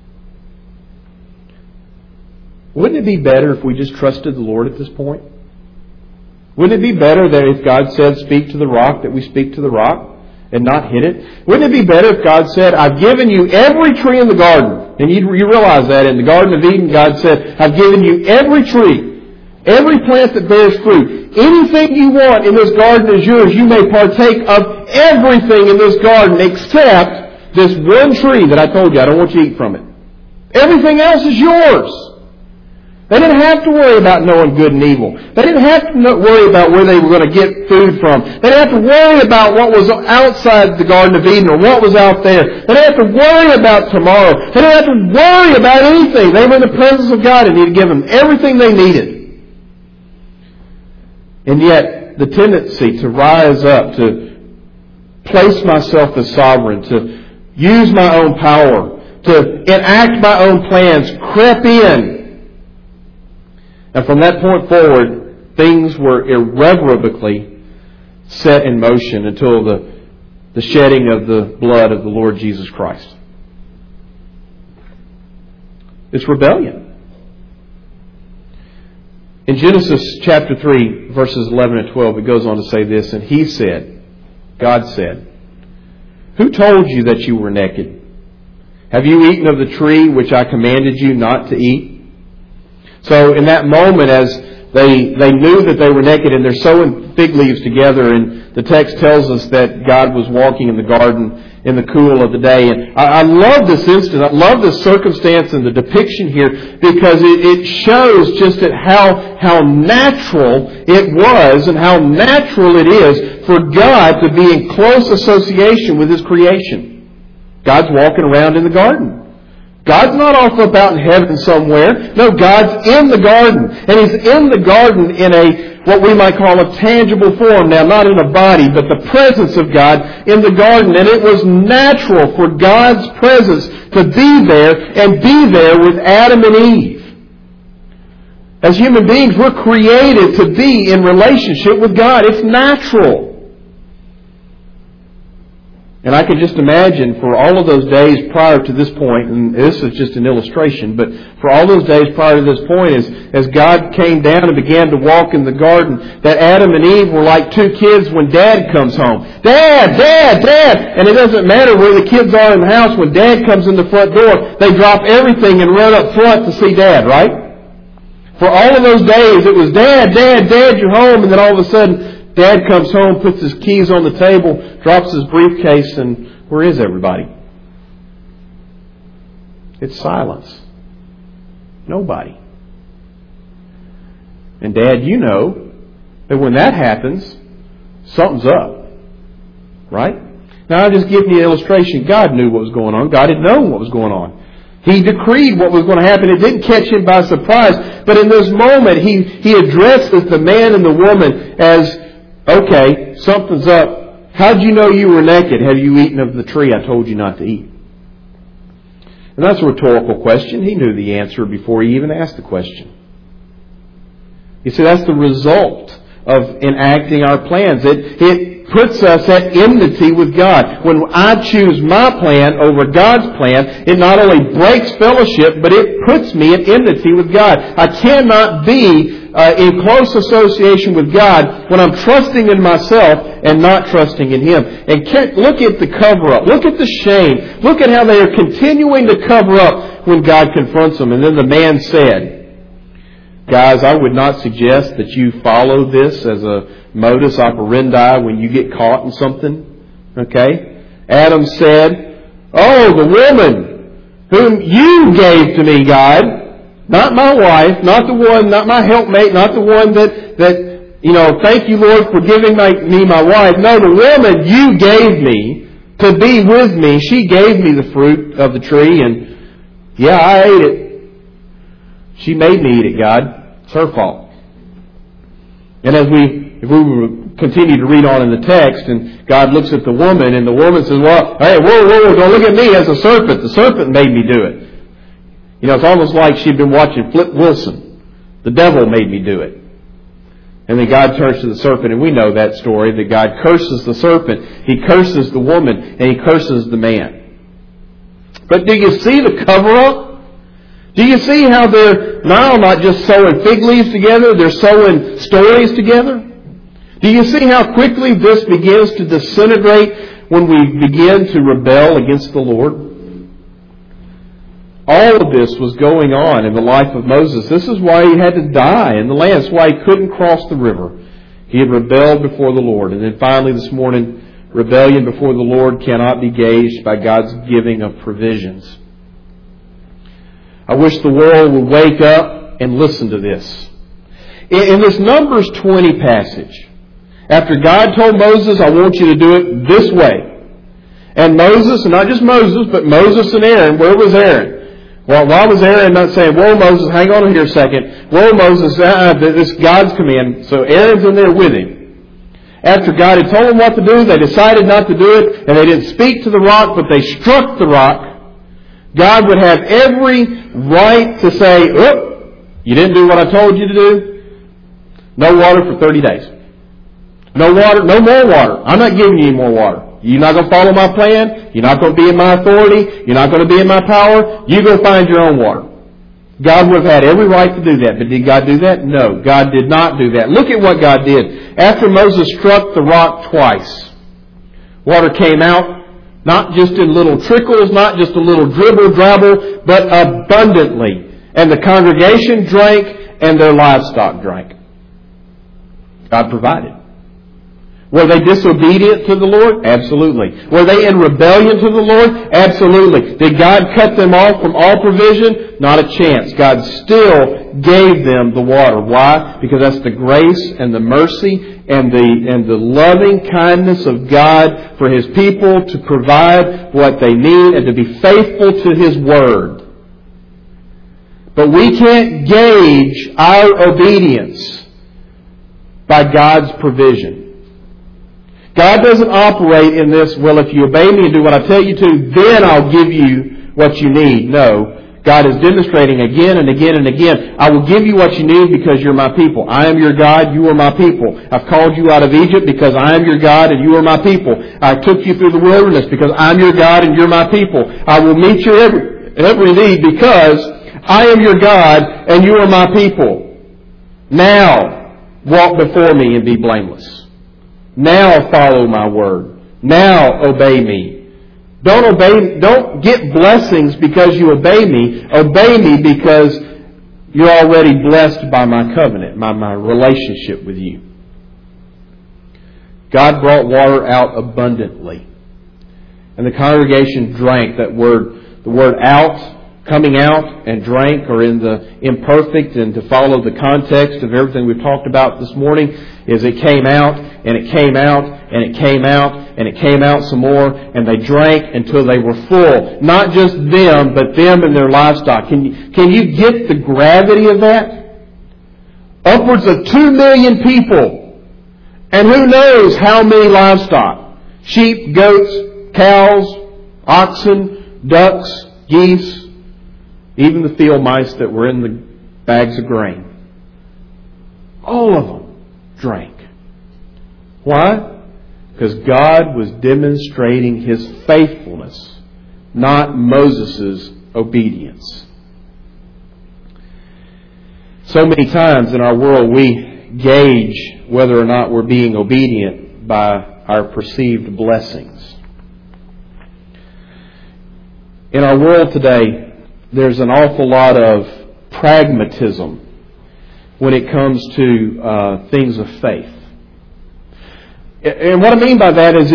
Wouldn't it be better if we just trusted the Lord at this point? Wouldn't it be better that if God said, speak to the rock, that we speak to the rock and not hit it? Wouldn't it be better if God said, I've given you every tree in the garden? And you realize that in the Garden of Eden, God said, I've given you every tree, every plant that bears fruit. Anything you want in this garden is yours. You may partake of everything in this garden except this one tree that I told you I don't want you to eat from it. Everything else is yours. They didn't have to worry about knowing good and evil. They didn't have to worry about where they were going to get food from. They didn't have to worry about what was outside the Garden of Eden or what was out there. They didn't have to worry about tomorrow. They didn't have to worry about anything. They were in the presence of God and He had given them everything they needed. And yet, the tendency to rise up, to place myself as sovereign, to use my own power, to enact my own plans, crept in. And from that point forward, things were irrevocably set in motion until the shedding of the blood of the Lord Jesus Christ. It's rebellion. In Genesis chapter 3, verses 11 and 12, it goes on to say this, and He said, God said, "Who told you that you were naked? Have you eaten of the tree which I commanded you not to eat?" So in that moment, as they knew that they were naked and they're sewing fig leaves together, and the text tells us that God was walking in the garden in the cool of the day. And I love this instance. I love this circumstance and the depiction here because it shows just at how natural it was and how natural it is for God to be in close association with His creation. God's walking around in the garden. God's not off up out in heaven somewhere. No, God's in the garden. And He's in the garden in what we might call a tangible form. Now, not in a body, but the presence of God in the garden. And it was natural for God's presence to be there and be there with Adam and Eve. As human beings, we're created to be in relationship with God. It's natural. And I can just imagine for all of those days prior to this point, and this is just an illustration, but for all those days prior to this point, as God came down and began to walk in the garden, that Adam and Eve were like two kids when Dad comes home. Dad, Dad, Dad! And it doesn't matter where the kids are in the house. When Dad comes in the front door, they drop everything and run up front to see Dad, right? For all of those days, it was Dad, Dad, Dad, you're home, and then all of a sudden, Dad comes home, puts his keys on the table, drops his briefcase, and where is everybody? It's silence. Nobody. And Dad, you know that when that happens, something's up. Right? Now, I'll just give you an illustration. God knew what was going on. God had known what was going on. He decreed what was going to happen. It didn't catch Him by surprise. But in this moment, He addresses the man and the woman as, okay, something's up. How'd you know you were naked? Have you eaten of the tree I told you not to eat? And that's a rhetorical question. He knew the answer before He even asked the question. You see, that's the result of enacting our plans. It puts us at enmity with God. When I choose my plan over God's plan, it not only breaks fellowship, but it puts me at enmity with God. I cannot be in close association with God when I'm trusting in myself and not trusting in Him. And look at the cover-up. Look at the shame. Look at how they are continuing to cover up when God confronts them. And then the man said, guys, I would not suggest that you follow this as a modus operandi when you get caught in something. Okay? Adam said, "Oh, the woman whom you gave to me, God, not my wife, not the one, not my helpmate, not the one that thank you, Lord, for giving me my wife. No, the woman you gave me to be with me, she gave me the fruit of the tree, and yeah, I ate it. She made me eat it, God. It's her fault." And if we continue to read on in the text, and God looks at the woman, and the woman says, "Well, hey, whoa, don't look at me as a serpent. The serpent made me do it." It's almost like she'd been watching Flip Wilson. The devil made me do it. And then God turns to the serpent, and we know that story, that God curses the serpent, He curses the woman, and He curses the man. But do you see the cover-up? Do you see how they're now not just sewing fig leaves together, they're sewing stories together? Do you see how quickly this begins to disintegrate when we begin to rebel against the Lord? All of this was going on in the life of Moses. This is why he had to die in the land. That's why he couldn't cross the river. He had rebelled before the Lord. And then finally this morning, rebellion before the Lord cannot be gauged by God's giving of provisions. I wish the world would wake up and listen to this. In this Numbers 20 passage, after God told Moses, I want you to do it this way. And Moses, and not just Moses, but Moses and Aaron, where was Aaron? Well, why was Aaron not saying, whoa, Moses, hang on here a second. Whoa, Moses, this is God's command. So Aaron's in there with him. After God had told them what to do, they decided not to do it, and they didn't speak to the rock, but they struck the rock. God would have every right to say, oh, you didn't do what I told you to do. No water for 30 days. No water, no more water. I'm not giving you any more water. You're not going to follow my plan. You're not going to be in my authority. You're not going to be in my power. You go find your own water. God would have had every right to do that. But did God do that? No, God did not do that. Look at what God did. After Moses struck the rock twice, water came out, not just in little trickles, not just a little dribble, drabble, but abundantly. And the congregation drank and their livestock drank. God provided. Were they disobedient to the Lord? Absolutely. Were they in rebellion to the Lord? Absolutely. Did God cut them off from all provision? Not a chance. God still gave them the water. Why? Because that's the grace and the mercy and the loving kindness of God for His people to provide what they need and to be faithful to His Word. But we can't gauge our obedience by God's provision. God doesn't operate in this, well, if you obey me and do what I tell you to, then I'll give you what you need. No. God is demonstrating again and again and again, I will give you what you need because you're my people. I am your God, you are my people. I've called you out of Egypt because I am your God and you are my people. I took you through the wilderness because I'm your God and you're my people. I will meet your every need because I am your God and you are my people. Now, walk before me and be blameless. Now follow my word. Now obey me. Don't get blessings because you obey me. Obey me because you're already blessed by my covenant, my relationship with you. God brought water out abundantly. And the congregation drank. That word, the word out, coming out, and drank are in the imperfect, and to follow the context of everything we've talked about this morning is it came out, and it came out, and it came out, and it came out some more, and they drank until they were full. Not just them, but them and their livestock. Can you get the gravity of that? Upwards of 2 million people. And who knows how many livestock? Sheep, goats, cows, oxen, ducks, geese, even the field mice that were in the bags of grain. All of them drank. Why? Because God was demonstrating His faithfulness, not Moses' obedience. So many times in our world we gauge whether or not we're being obedient by our perceived blessings. In our world today, there's an awful lot of pragmatism when it comes to things of faith. And what I mean by that is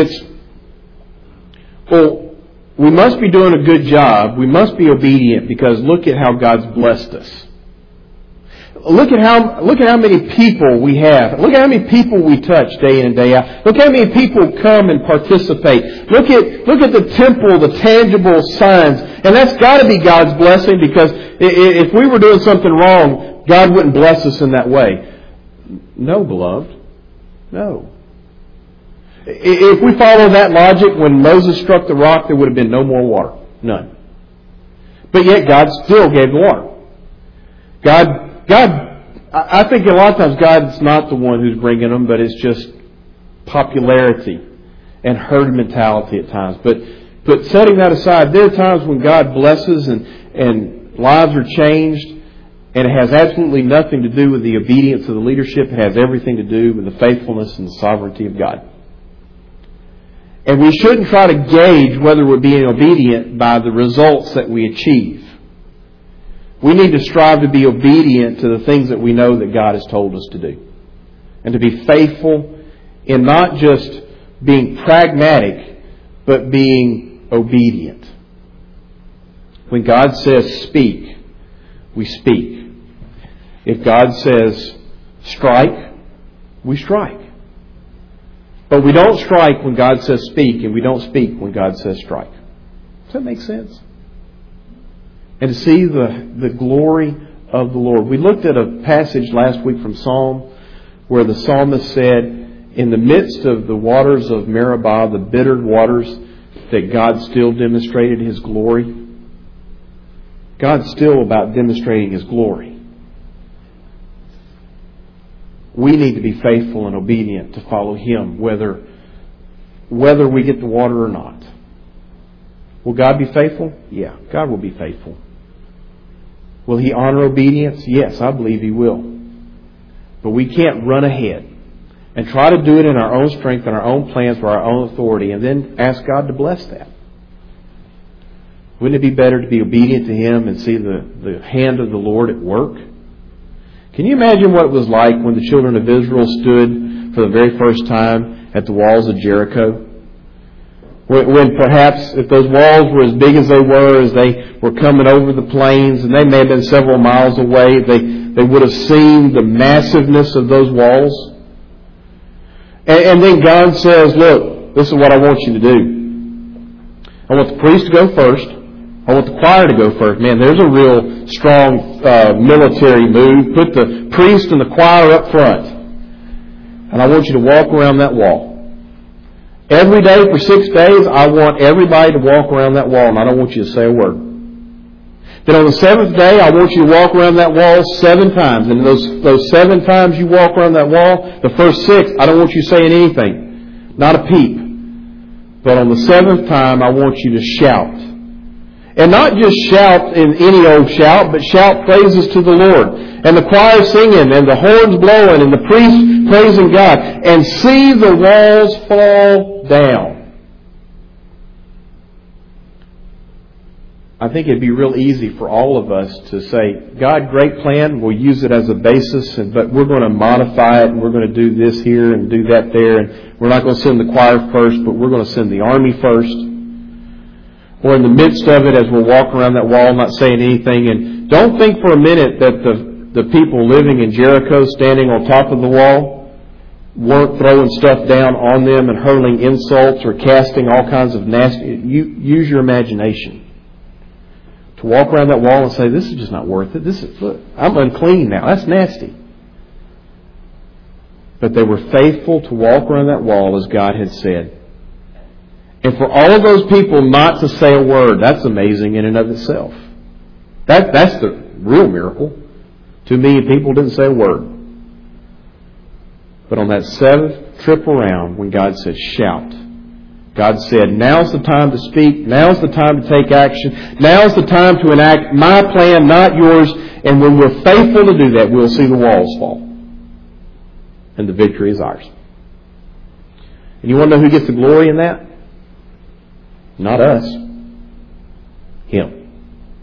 we must be doing a good job. We must be obedient because look at how God's blessed us. Look at how many people we have. Look at how many people we touch day in and day out. Look how many people come and participate. Look at the temple, the tangible signs. And that's got to be God's blessing, because if we were doing something wrong, God wouldn't bless us in that way. No, beloved. No. If we follow that logic, when Moses struck the rock, there would have been no more water. None. But yet God still gave the water. God, I think a lot of times God's not the one who's bringing them, but it's just popularity and herd mentality at times. But setting that aside, there are times when God blesses and lives are changed, and it has absolutely nothing to do with the obedience of the leadership. It has everything to do with the faithfulness and the sovereignty of God. And we shouldn't try to gauge whether we're being obedient by the results that we achieve. We need to strive to be obedient to the things that we know that God has told us to do. And to be faithful in not just being pragmatic, but being obedient. When God says speak, we speak. If God says strike, we strike. But we don't strike when God says speak, and we don't speak when God says strike. Does that make sense? And to see the glory of the Lord. We looked at a passage last week from Psalm where the psalmist said, in the midst of the waters of Meribah, the bitter waters, that God still demonstrated His glory. God's still about demonstrating His glory. We need to be faithful and obedient to follow Him, whether we get the water or not. Will God be faithful? Yeah, God will be faithful. Will He honor obedience? Yes, I believe He will. But we can't run ahead and try to do it in our own strength and our own plans for our own authority and then ask God to bless that. Wouldn't it be better to be obedient to Him and see the hand of the Lord at work? Can you imagine what it was like when the children of Israel stood for the very first time at the walls of Jericho? When perhaps if those walls were as big as they were coming over the plains, and they may have been several miles away, they would have seen the massiveness of those walls. And then God says, look, this is what I want you to do. I want the priest to go first. I want the choir to go first. Man, there's a real strong military move. Put the priest and the choir up front. And I want you to walk around that wall. Every day for 6 days, I want everybody to walk around that wall, and I don't want you to say a word. Then on the 7th day, I want you to walk around that wall 7 times. And those 7 times you walk around that wall, the first 6, I don't want you saying anything. Not a peep. But on the 7th time, I want you to shout. And not just shout in any old shout, but shout praises to the Lord. And the choir singing, and the horns blowing, and the priest praising God. And see the walls fall down. I think it'd be real easy for all of us to say, God, great plan, we'll use it as a basis, but we're going to modify it, and we're going to do this here and do that there, and we're not going to send the choir first, but we're going to send the army first. Or in the midst of it, as we're walking around that wall, not saying anything. And don't think for a minute that the people living in Jericho, standing on top of the wall, weren't throwing stuff down on them and hurling insults or casting all kinds of nasty... Use your imagination. To walk around that wall and say, this is just not worth it. Look, I'm unclean now. That's nasty. But they were faithful to walk around that wall as God had said. And for all of those people not to say a word, that's amazing in and of itself. That's the real miracle. 2 million people didn't say a word. But on that 7th trip around, when God said, shout, God said, now's the time to speak. Now's the time to take action. Now's the time to enact my plan, not yours. And when we're faithful to do that, we'll see the walls fall. And the victory is ours. And you want to know who gets the glory in that? Not us. Him.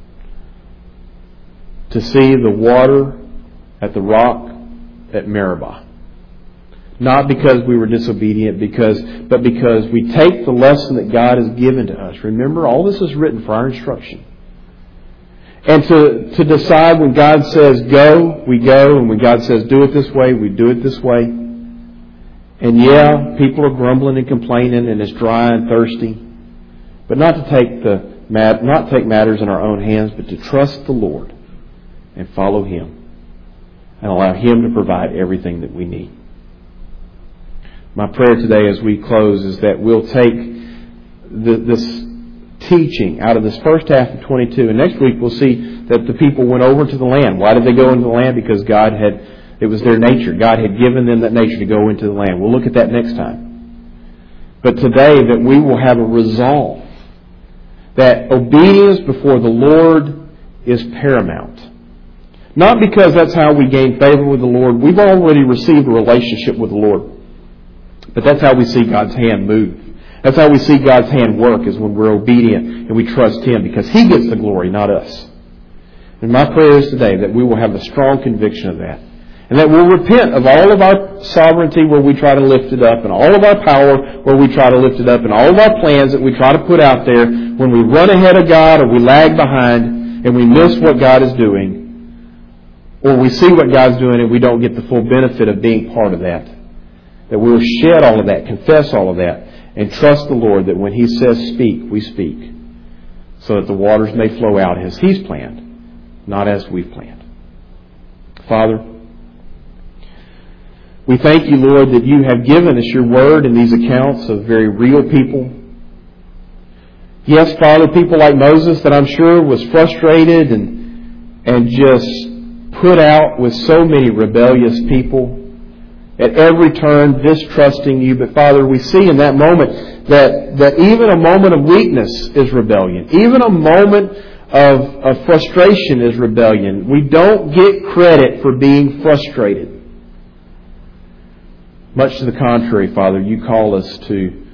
To see the water at the rock at Meribah. Not because we were disobedient, but because we take the lesson that God has given to us. Remember, all this is written for our instruction. And to decide when God says go, we go. And when God says do it this way, we do it this way. And yeah, people are grumbling and complaining and it's dry and thirsty. But not to take matters in our own hands, but to trust the Lord and follow Him and allow Him to provide everything that we need. My prayer today as we close is that we'll take this teaching out of this first half of 22, and next week we'll see that the people went over to the land. Why did they go into the land? Because it was their nature. God had given them that nature to go into the land. We'll look at that next time. But today that we will have a resolve that obedience before the Lord is paramount. Not because that's how we gain favor with the Lord. We've already received a relationship with the Lord. But that's how we see God's hand move. That's how we see God's hand work, is when we're obedient and we trust Him, because He gets the glory, not us. And my prayer is today that we will have a strong conviction of that. And that we'll repent of all of our sovereignty where we try to lift it up, and all of our power where we try to lift it up, and all of our plans that we try to put out there. When we run ahead of God or we lag behind and we miss what God is doing, Or we see what God's doing and we don't get the full benefit of being part of that. That we'll shed all of that, confess all of that, and trust the Lord that when He says speak, we speak. So that the waters may flow out as He's planned, not as we've planned. Father, we thank You, Lord, that You have given us Your Word in these accounts of very real people. Yes, Father, people like Moses that I'm sure was frustrated and just put out with so many rebellious people at every turn, distrusting You. But Father, we see in that moment that even a moment of weakness is rebellion. Even a moment of frustration is rebellion. We don't get credit for being frustrated. Much to the contrary, Father, You call us to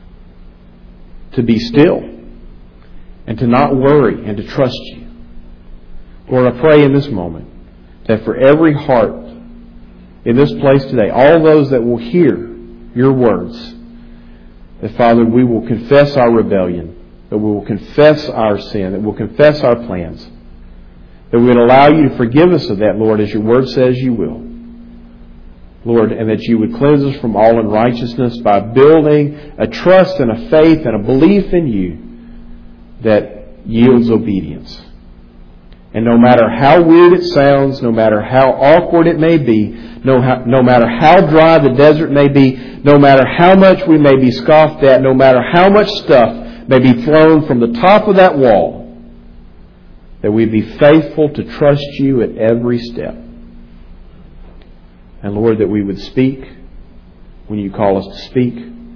be still and to not worry and to trust You. Lord, I pray in this moment that for every heart in this place today, all those that will hear Your words, that, Father, we will confess our rebellion, that we will confess our sin, that we'll confess our plans, that we would allow You to forgive us of that, Lord, as Your Word says You will. Lord, and that You would cleanse us from all unrighteousness by building a trust and a faith and a belief in You that yields obedience. And no matter how weird it sounds, no matter how awkward it may be, no matter how dry the desert may be, no matter how much we may be scoffed at, no matter how much stuff may be thrown from the top of that wall, that we be faithful to trust You at every step. And Lord, that we would speak when You call us to speak,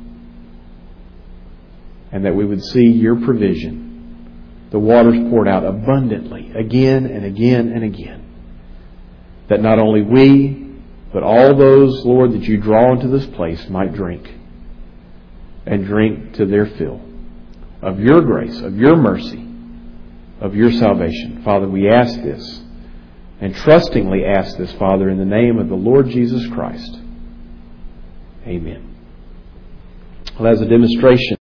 and that we would see Your provision, the waters poured out abundantly again and again and again. That not only we, but all those, Lord, that You draw into this place might drink. And drink to their fill of Your grace, of Your mercy, of Your salvation. Father, we ask this, and trustingly ask this, Father, in the name of the Lord Jesus Christ. Amen. Well, as a demonstration